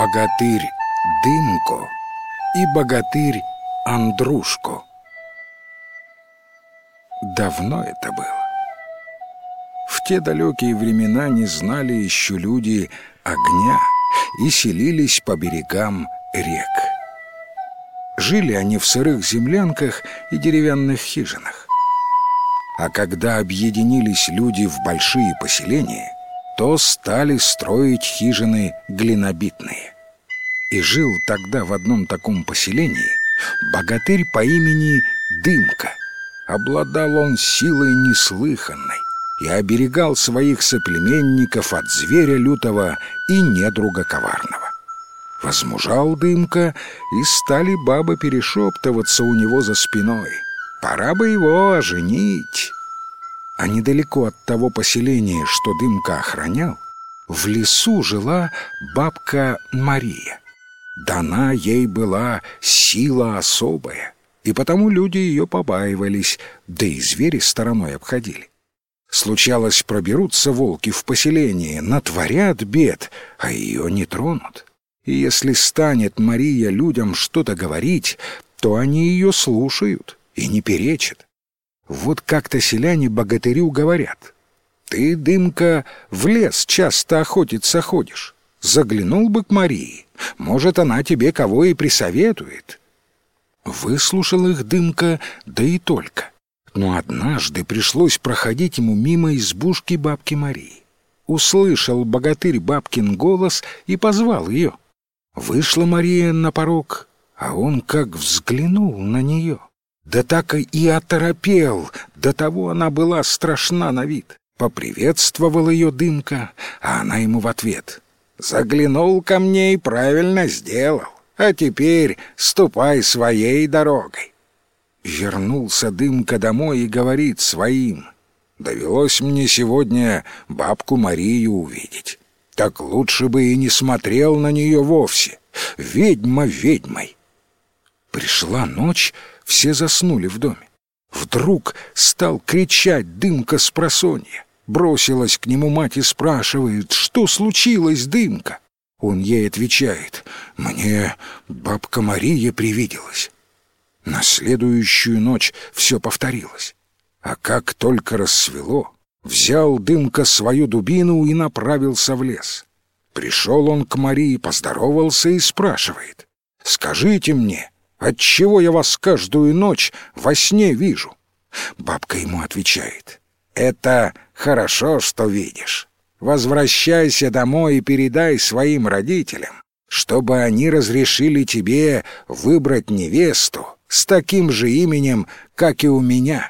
Богатырь Дымко и богатырь Андрушко. Давно это было. В те далекие времена не знали еще люди огня и селились по берегам рек. Жили они в сырых землянках и деревянных хижинах. А когда объединились люди в большие поселения, то стали строить хижины глинобитные. И жил тогда в одном таком поселении богатырь по имени Дымка. Обладал он силой неслыханной и оберегал своих соплеменников от зверя лютого и недруга коварного. Возмужал Дымка, и стали бабы перешептываться у него за спиной: пора бы его оженить. А недалеко от того поселения, что Дымка охранял, в лесу жила бабка Мария. Дана ей была сила особая, и потому люди ее побаивались, да и звери стороной обходили. Случалось, проберутся волки в поселение, натворят бед, а ее не тронут. И если станет Мария людям что-то говорить, то они ее слушают и не перечат. Вот как-то селяне богатырю говорят: «Ты, Дымка, в лес часто охотиться ходишь. Заглянул бы к Марии, может, она тебе кого и присоветует». Выслушал их Дымка, да и только. Но однажды пришлось проходить ему мимо избушки бабки Марии. Услышал богатырь бабкин голос и позвал ее. Вышла Мария на порог, а он как взглянул на нее, да так и оторопел, до того она была страшна на вид. Поприветствовал ее Дымка, а она ему в ответ: «Заглянул ко мне и правильно сделал, а теперь ступай своей дорогой». Вернулся Дымка домой и говорит своим: «Довелось мне сегодня бабку Марию увидеть. Так лучше бы и не смотрел на нее вовсе. Ведьма ведьмой». Пришла ночь, все заснули в доме. Вдруг стал кричать Дымка спросонья. Бросилась к нему мать и спрашивает: «Что случилось, Дымка?» Он ей отвечает: «Мне бабка Мария привиделась». На следующую ночь все повторилось. А как только рассвело, взял Дымка свою дубину и направился в лес. Пришел он к Марии, поздоровался и спрашивает: «Скажите мне, отчего я вас каждую ночь во сне вижу?» Бабка ему отвечает: «Это хорошо, что видишь. Возвращайся домой и передай своим родителям, чтобы они разрешили тебе выбрать невесту с таким же именем, как и у меня».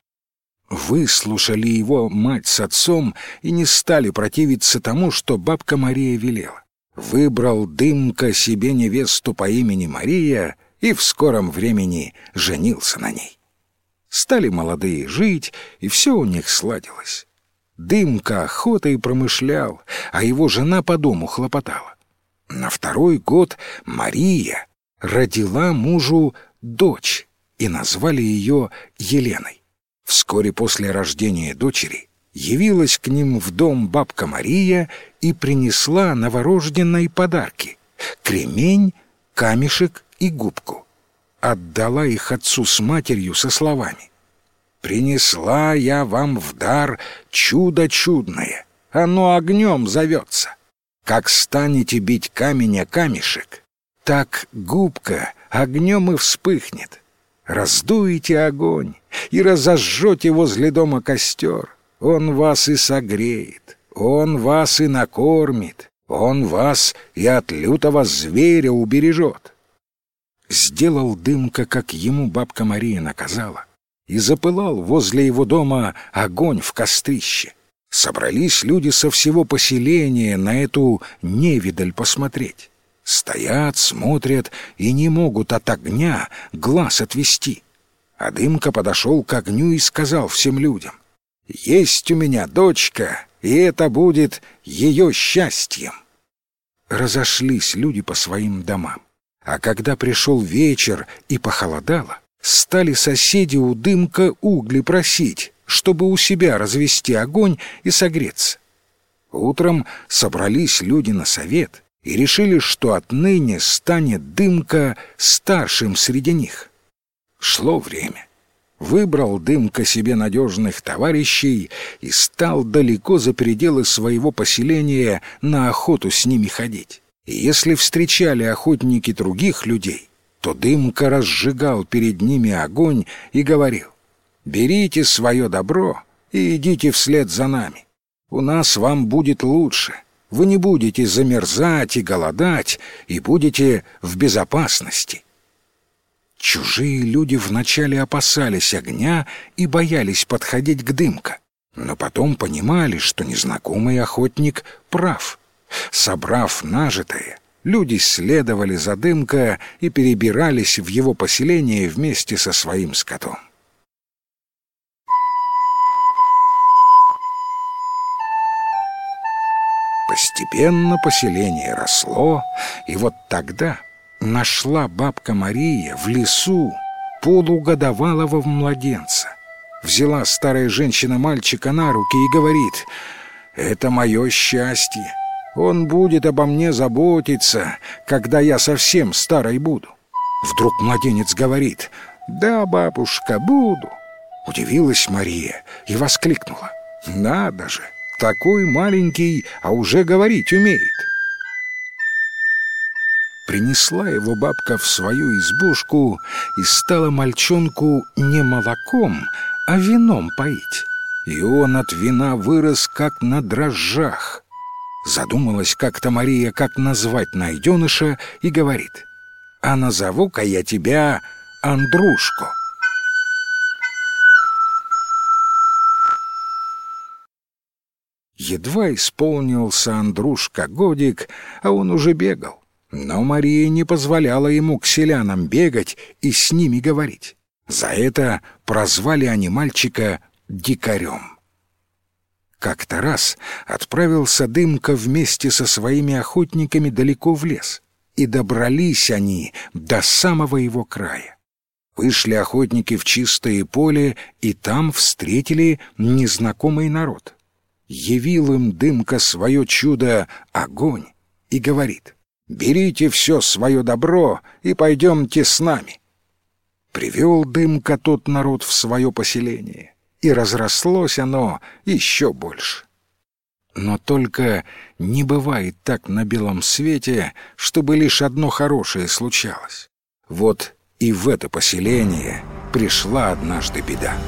Выслушали его мать с отцом и не стали противиться тому, что бабка Мария велела. Выбрал Дымка себе невесту по имени Мария и в скором времени женился на ней. Стали молодые жить, и все у них сладилось. Дымка охотой промышлял, а его жена по дому хлопотала. На второй год Мария родила мужу дочь, и назвали ее Еленой. Вскоре после рождения дочери явилась к ним в дом бабка Мария и принесла новорожденной подарки: кремень, камешек и губку. Отдала их отцу с матерью со словами: «Принесла я вам в дар чудо чудное, оно огнем зовется. Как станете бить камень о камешек, так губка огнем и вспыхнет. Раздуете огонь и разожжете возле дома костер, он вас и согреет, он вас и накормит, он вас и от лютого зверя убережет». Сделал Дымка, как ему бабка Мария наказала, и запылал возле его дома огонь в кострище. Собрались люди со всего поселения на эту невидаль посмотреть. Стоят, смотрят и не могут от огня глаз отвести. А Дымка подошел к огню и сказал всем людям: «Есть у меня дочка, и это будет ее счастьем». Разошлись люди по своим домам. А когда пришел вечер и похолодало, стали соседи у Дымка угли просить, чтобы у себя развести огонь и согреться. Утром собрались люди на совет и решили, что отныне станет Дымка старшим среди них. Шло время. Выбрал Дымка себе надежных товарищей и стал далеко за пределы своего поселения на охоту с ними ходить. И если встречали охотники других людей, то Дымка разжигал перед ними огонь и говорил: «Берите свое добро и идите вслед за нами. У нас вам будет лучше. Вы не будете замерзать и голодать, и будете в безопасности». Чужие люди вначале опасались огня и боялись подходить к Дымка, но потом понимали, что незнакомый охотник прав. Собрав нажитое, люди следовали за Дымка и перебирались в его поселение вместе со своим скотом. Постепенно поселение росло, и вот тогда нашла бабка Мария в лесу полугодовалого младенца. Взяла старая женщина мальчика на руки и говорит: «Это мое счастье. Он будет обо мне заботиться, когда я совсем старой буду». Вдруг младенец говорит: «Да, бабушка, буду». Удивилась Мария и воскликнула: «Надо же, такой маленький, а уже говорить умеет». Принесла его бабка в свою избушку и стала мальчонку не молоком, а вином поить. И он от вина вырос, как на дрожжах. Задумалась как-то Мария, как назвать найденыша, и говорит: «А назову-ка я тебя Андрушко». Едва исполнился Андрушка годик, а он уже бегал. Но Мария не позволяла ему к селянам бегать и с ними говорить. За это прозвали они мальчика дикарем. Как-то раз отправился Дымка вместе со своими охотниками далеко в лес, и добрались они до самого его края. Вышли охотники в чистое поле, и там встретили незнакомый народ. Явил им Дымка свое чудо — огонь, и говорит: «Берите все свое добро и пойдемте с нами». Привел Дымка тот народ в свое поселение, и разрослось оно еще больше. Но только не бывает так на белом свете, чтобы лишь одно хорошее случалось. Вот и в это поселение пришла однажды беда.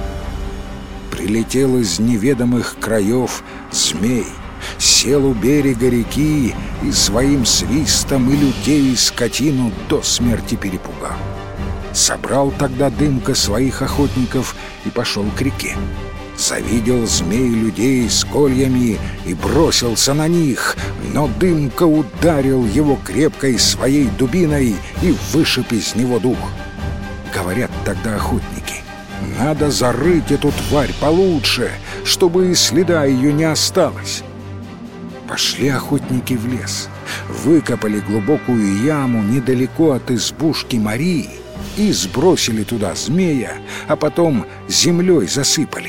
Прилетел из неведомых краев змей, сел у берега реки и своим свистом и людей, и скотину до смерти перепугал. Собрал тогда Дымка своих охотников и пошел к реке. Завидел змей людей с кольями и бросился на них, но Дымка ударил его крепкой своей дубиной и вышиб из него дух. Говорят тогда охотники: «Надо зарыть эту тварь получше, чтобы и следа ее не осталось». Пошли охотники в лес, выкопали глубокую яму недалеко от избушки Марии и сбросили туда змея, а потом землей засыпали.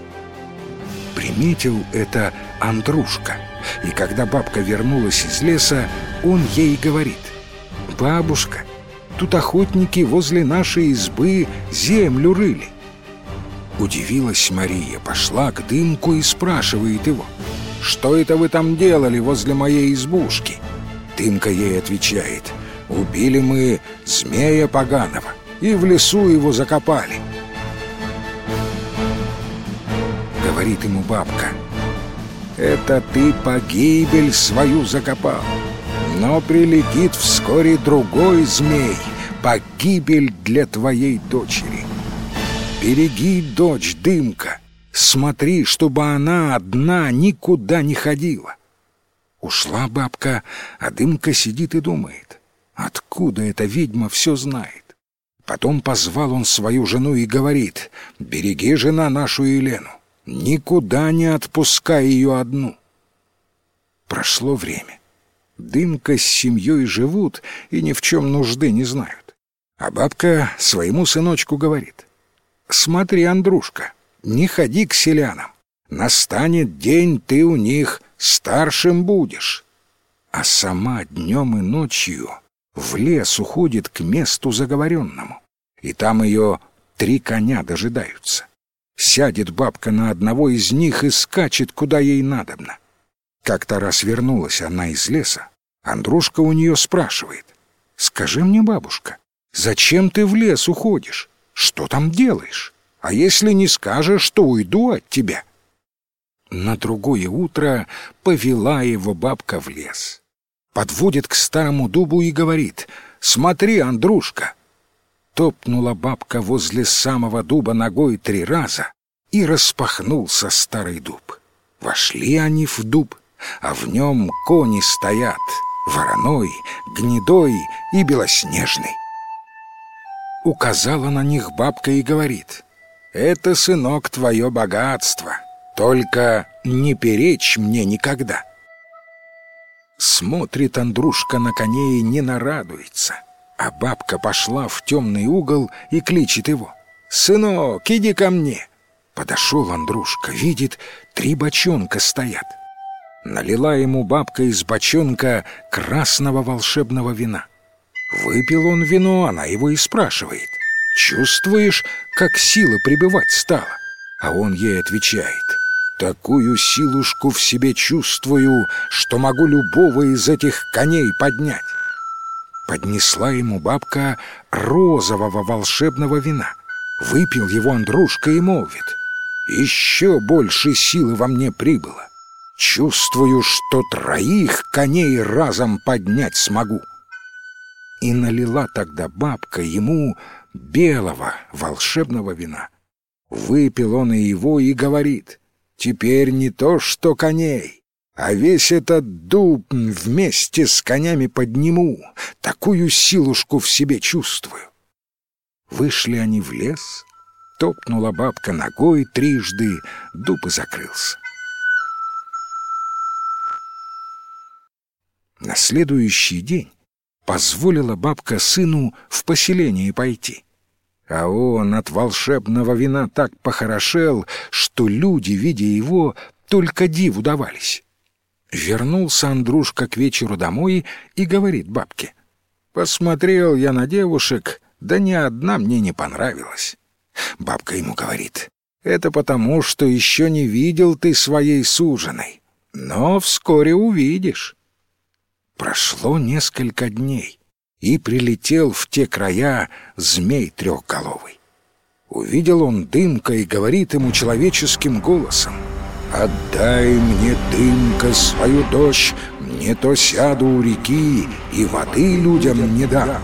Приметил это Андрушка, и когда бабка вернулась из леса, он ей говорит: «Бабушка, тут охотники возле нашей избы землю рыли». Удивилась Мария, пошла к Дымку и спрашивает его: «Что это вы там делали возле моей избушки?» Дымка ей отвечает: «Убили мы змея поганого и в лесу его закопали». Говорит ему бабка: «Это ты погибель свою закопал, но прилетит вскоре другой змей, погибель для твоей дочери. Береги дочь, Дымка, смотри, чтобы она одна никуда не ходила». Ушла бабка, а Дымка сидит и думает: откуда эта ведьма все знает? Потом позвал он свою жену и говорит: «Береги, жена, нашу Елену, никуда не отпускай ее одну». Прошло время. Дымка с семьей живут и ни в чем нужды не знают. А бабка своему сыночку говорит: «Смотри, Андрушка, не ходи к селянам. Настанет день, ты у них старшим будешь». а сама днем и ночью в лес уходит к месту заговоренному, и там ее 3 коня дожидаются. Сядет бабка на одного из них и скачет, куда ей надобно. Как-то раз вернулась она из леса, Андрушка у нее спрашивает: «Скажи мне, бабушка, зачем ты в лес уходишь? Что там делаешь? А если не скажешь, то уйду от тебя». На другое утро повела его бабка в лес. Подводит к старому дубу и говорит: «Смотри, Андрушка». Топнула бабка возле самого дуба ногой 3 раза, и распахнулся старый дуб. Вошли они в дуб, а в нем кони стоят: вороной, гнедой и белоснежный. Указала на них бабка и говорит: «Это, сынок, твое богатство, только не перечь мне никогда». Смотрит Андрушка на коней и не нарадуется, а бабка пошла в темный угол и кличет его: «Сынок, иди ко мне». Подошел Андрушка, видит, 3 бочонка стоят. Налила ему бабка из бочонка красного волшебного вина. Выпил он вино, она его и спрашивает: «Чувствуешь, как сила прибывать стала?» А он ей отвечает: «Такую силушку в себе чувствую, что могу любого из этих коней поднять». Поднесла ему бабка розового волшебного вина. Выпил его Андрушка и молвит: «Еще больше силы во мне прибыло. Чувствую, что 3 коней разом поднять смогу». И налила тогда бабка ему белого волшебного вина. Выпил он и его и говорит: «Теперь не то что коней, а весь этот дуб вместе с конями подниму, такую силушку в себе чувствую». Вышли они в лес, топнула бабка ногой 3 раза, дуб и закрылся. На следующий день позволила бабка сыну в поселение пойти. А он от волшебного вина так похорошел, что люди, видя его, только диву давались. Вернулся Андрушка к вечеру домой и говорит бабке: «Посмотрел я на девушек, да ни одна мне не понравилась». Бабка ему говорит: «Это потому, что еще не видел ты своей суженой, но вскоре увидишь». Прошло несколько дней, и прилетел в те края змей трехголовый. Увидел он Дымка и говорит ему человеческим голосом: «Отдай мне, Дымка, свою дочь, не то сяду у реки и воды людям не дам».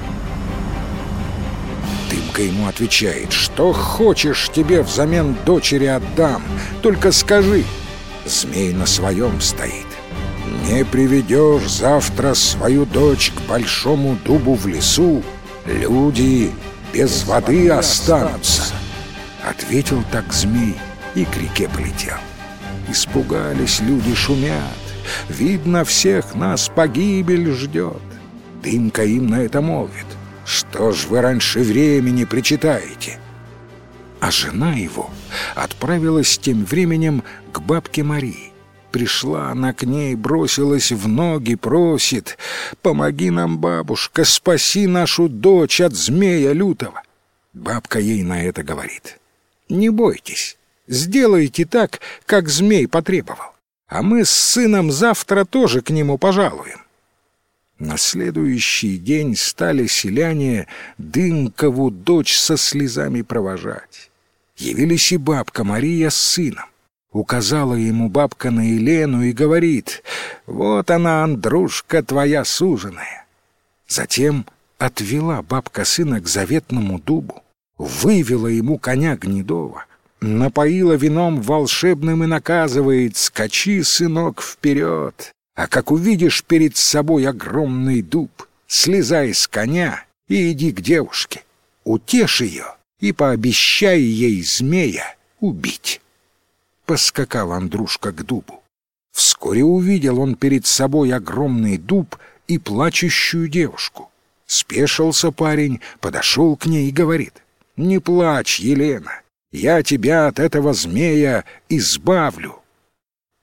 Дымка ему отвечает: «Что хочешь, тебе взамен дочери отдам, только скажи». Змей на своем стоит: «Не приведешь завтра свою дочь к большому дубу в лесу, люди без воды останутся». Ответил так змей и к реке полетел. Испугались люди, шумят: «Видно, всех нас погибель ждет». Дымка им на это молвит: «Что ж вы раньше времени причитаете?» А жена его отправилась тем временем к бабке Марии. Пришла она к ней, бросилась в ноги, просит: «Помоги нам, бабушка, спаси нашу дочь от змея лютого». Бабка ей на это говорит: «Не бойтесь, сделайте так, как змей потребовал, а мы с сыном завтра тоже к нему пожалуем». На следующий день стали селяне Дымкову дочь со слезами провожать. Явились и бабка Мария с сыном. Указала ему бабка на Елену и говорит: «Вот она, Андрушка, твоя суженая». Затем отвела бабка сына к заветному дубу, вывела ему коня гнедого, напоила вином волшебным и наказывает: «Скачи, сынок, вперед, а как увидишь перед собой огромный дуб, слезай с коня и иди к девушке, утешь ее и пообещай ей змея убить». Поскакал Андрушка к дубу. Вскоре увидел он перед собой огромный дуб и плачущую девушку. Спешился парень, подошел к ней и говорит: «Не плачь, Елена, я тебя от этого змея избавлю».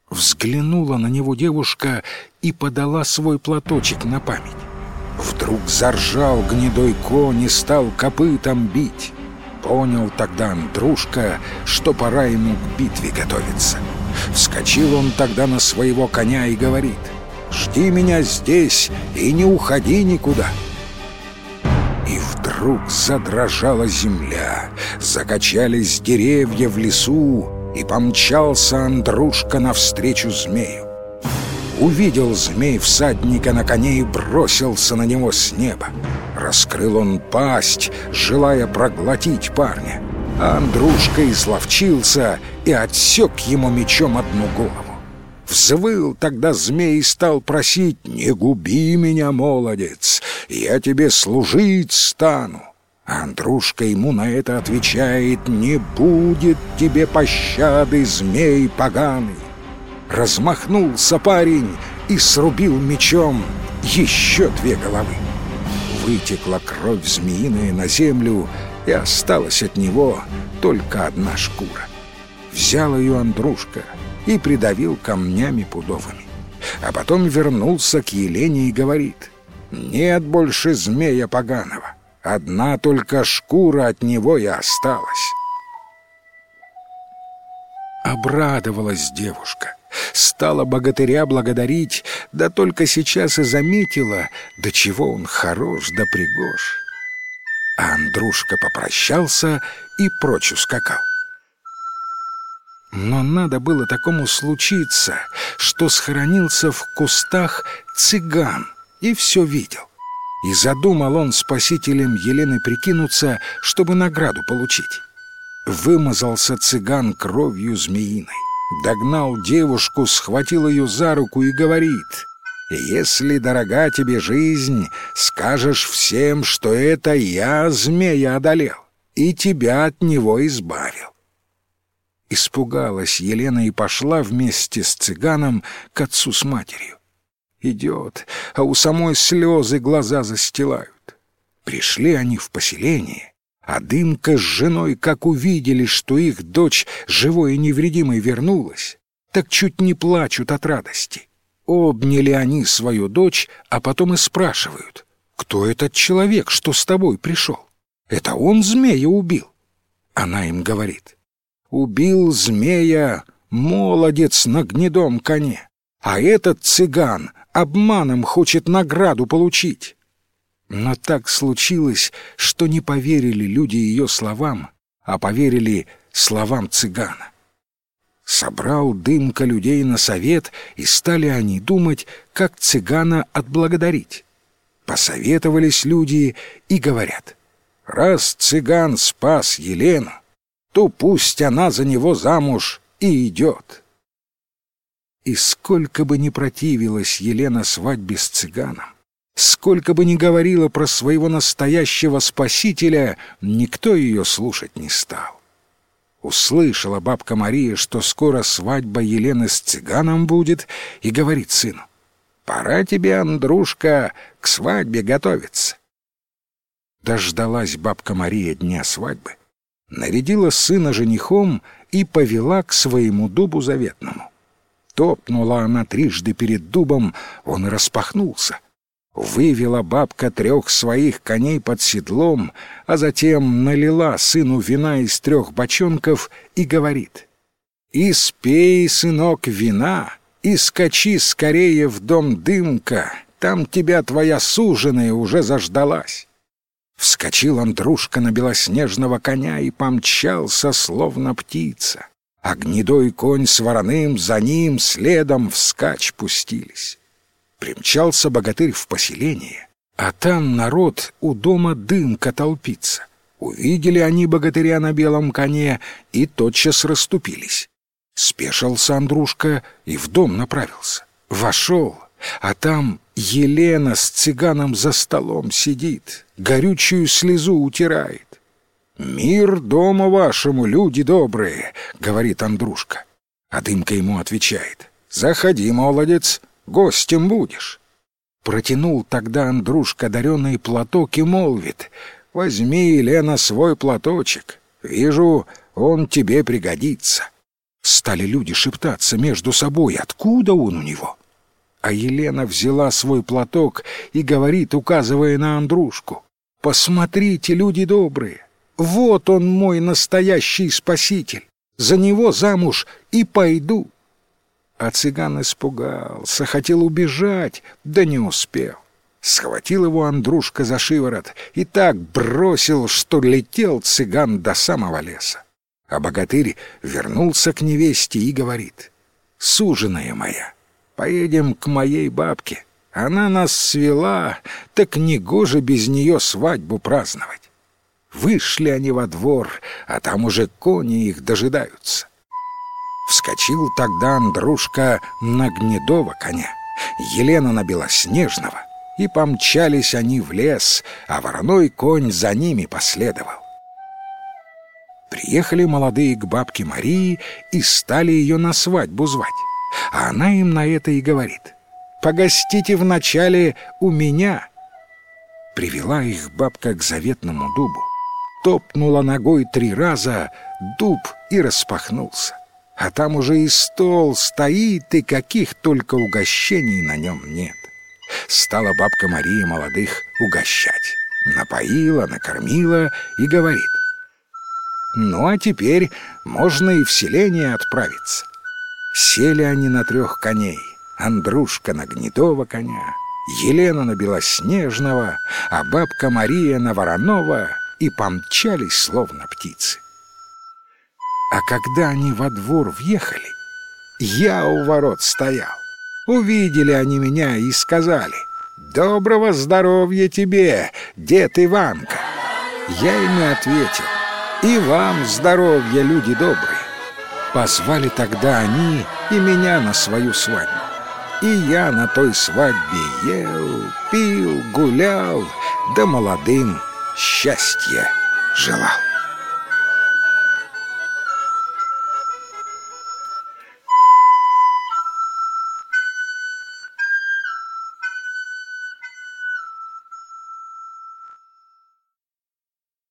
Взглянула на него девушка и подала свой платочек на память. Вдруг заржал гнедой конь и стал копытом бить. Понял тогда Андрушка, что пора ему к битве готовиться. Вскочил он тогда на своего коня и говорит: «Жди меня здесь и не уходи никуда». И вдруг задрожала земля, закачались деревья в лесу, и помчался Андрушка навстречу змею. Увидел змей всадника на коне и бросился на него с неба. Раскрыл он пасть, желая проглотить парня. А Андрушка изловчился и отсек ему мечом одну голову. Взвыл тогда змей и стал просить: «Не губи меня, молодец, я тебе служить стану». А Андрушка ему на это отвечает: «Не будет тебе пощады, змей поганый». Размахнулся парень и срубил мечом еще 2 головы. Вытекла кровь змеиная на землю, и осталась от него только одна шкура. Взял ее Андрушка и придавил камнями пудовыми. А потом вернулся к Елене и говорит: «Нет больше змея поганого, одна только шкура от него и осталась». Обрадовалась девушка, стала богатыря благодарить, да только сейчас и заметила, до чего он хорош да пригож. А Андрушка попрощался и прочь ускакал. Но надо было такому случиться, что схоронился в кустах цыган и все видел. И задумал он спасителем Елены прикинуться, чтобы награду получить. Вымазался цыган кровью змеиной, догнал девушку, схватил ее за руку и говорит: «Если дорога тебе жизнь, скажешь всем, что это я змея одолел и тебя от него избавил». Испугалась Елена и пошла вместе с цыганом к отцу с матерью. Идет, а у самой слезы глаза застилают. Пришли они в поселение, а Дымка с женой, как увидели, что их дочь живой и невредимой вернулась, так чуть не плачут от радости. Обняли они свою дочь, а потом и спрашивают: «Кто этот человек, что с тобой пришел? Это он змея убил?» Она им говорит: «Убил змея молодец на гнедом коне, а этот цыган обманом хочет награду получить». Но так случилось, что не поверили люди ее словам, а поверили словам цыгана. Собрал Дымка людей на совет, и стали они думать, как цыгана отблагодарить. Посоветовались люди и говорят: «Раз цыган спас Елену, то пусть она за него замуж и идет». И сколько бы ни противилась Елена свадьбе с цыганом, сколько бы ни говорила про своего настоящего спасителя, никто ее слушать не стал. Услышала бабка Мария, что скоро свадьба Елены с цыганом будет, и говорит сыну: «Пора тебе, Андрушка, к свадьбе готовиться». Дождалась бабка Мария дня свадьбы, нарядила сына женихом и повела к своему дубу заветному. Топнула она 3 перед дубом, он и распахнулся. Вывела бабка 3 своих коней под седлом, а затем налила сыну вина из 3 бочонков и говорит: «Испей, сынок, вина, и скачи скорее в дом Дымка, там тебя твоя суженая уже заждалась». Вскочил Андрушка на белоснежного коня и помчался, словно птица, а гнедой конь с вороным за ним следом вскачь пустились. Примчался богатырь в поселение, а там народ у дома Дымка толпится. Увидели они богатыря на белом коне и тотчас расступились. Спешился Андрушка и в дом направился. Вошел, а там Елена с цыганом за столом сидит, горючую слезу утирает. «Мир дому вашему, люди добрые», — говорит Андрушка. А Дымка ему отвечает: «Заходи, молодец, гостем будешь». Протянул тогда Андрушка дареный платок и молвит: «Возьми, Елена, свой платочек, вижу, он тебе пригодится». Стали люди шептаться между собой, откуда он у него. А Елена взяла свой платок и говорит, указывая на Андрушку: «Посмотрите, люди добрые, вот он мой настоящий спаситель, за него замуж и пойду». А цыган испугался, хотел убежать, да не успел. Схватил его Андрушка за шиворот и так бросил, что летел цыган до самого леса. А богатырь вернулся к невесте и говорит: «Суженая моя, поедем к моей бабке. Она нас свела, так негоже без нее свадьбу праздновать». Вышли они во двор, а там уже кони их дожидаются. Вскочил тогда Андрушка на гнедого коня, Елена на белоснежного, и помчались они в лес, а вороной конь за ними последовал. Приехали молодые к бабке Марии и стали ее на свадьбу звать. А она им на это и говорит: «Погостите вначале у меня». Привела их бабка к заветному дубу, топнула ногой 3 раза, дуб и распахнулся. А там уже и стол стоит, и каких только угощений на нем нет. Стала бабка Мария молодых угощать. Напоила, накормила и говорит: «Ну, а теперь можно и в селение отправиться». Сели они на 3 коней: Андрушка на гнедого коня, Елена на белоснежного, а бабка Мария на вороного, и помчались, словно птицы. А когда они во двор въехали, я у ворот стоял. Увидели они меня и сказали: «Доброго здоровья тебе, дед Иванка». Я им и ответил: «И вам здоровья, люди добрые». Позвали тогда они и меня на свою свадьбу. И я на той свадьбе ел, пил, гулял, да молодым счастья желал.